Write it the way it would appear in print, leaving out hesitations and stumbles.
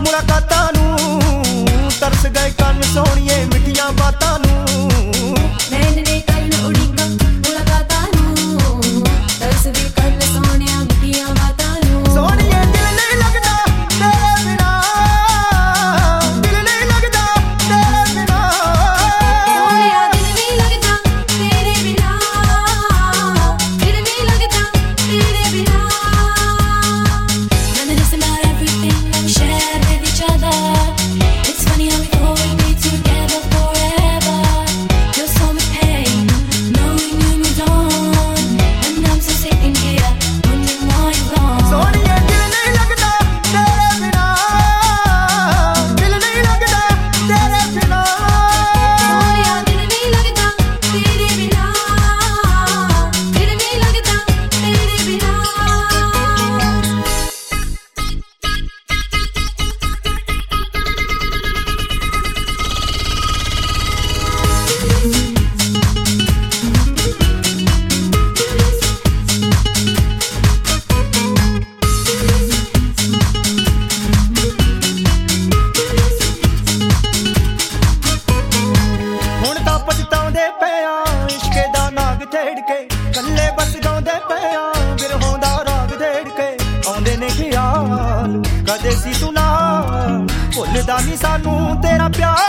मुलाकातां नूं, तरस गए कन सोहणिए मिठियां बातां नूं। नैन ने करन उड़ीकां मुलाकातां नूं, तरस गए कन सोहणिया मिठियां बातां नूं। सोहणिए दिल नहीं लगदा तेरे बिना, दिल नहीं लगदा तेरे बिना। सोहणिया दिल नहीं लगदा तेरे बिना, दिल नहीं लगदा तेरे बिना। Reminisce about everything that we shared with each other. It's funny how we thought we'd be together forever. Feel so much pain knowing you moved on, and I'm still sitting here wondering why you're gone. सोहणिए दिल नहीं लगदा तेरे बिना, दिल नहीं लगदा तेरे बिना। सोहणिया दिल नहीं लगदा तेरे बिना, दिल नहीं लगदा तेरे बिना। ਹੁਣ ਤਾਂ ਪਛਤਾਉਂਦੇ ਪਿਆ ਇਸ਼ਕੇ ਦਾ ਨਾਗ ਛੇੜ ਕੇ, ਕੱਲੇ ਬਸ ਗਾਉਂਦੇ ਪਿਆ ਬਿਰਹੋਂ ਦਾ ਰਾਗ ਛੇੜ ਕੇ। ਆਉਂਦੇ ਨੇ ਖਿਆਲ ਕਦੇ ਸੀ ਤੂੰ ਨਾਲ, ਭੁੱਲਦਾ ਨਹੀਂ ਸਾਨੂੰ ਤੇਰਾ ਪਿਆਰ।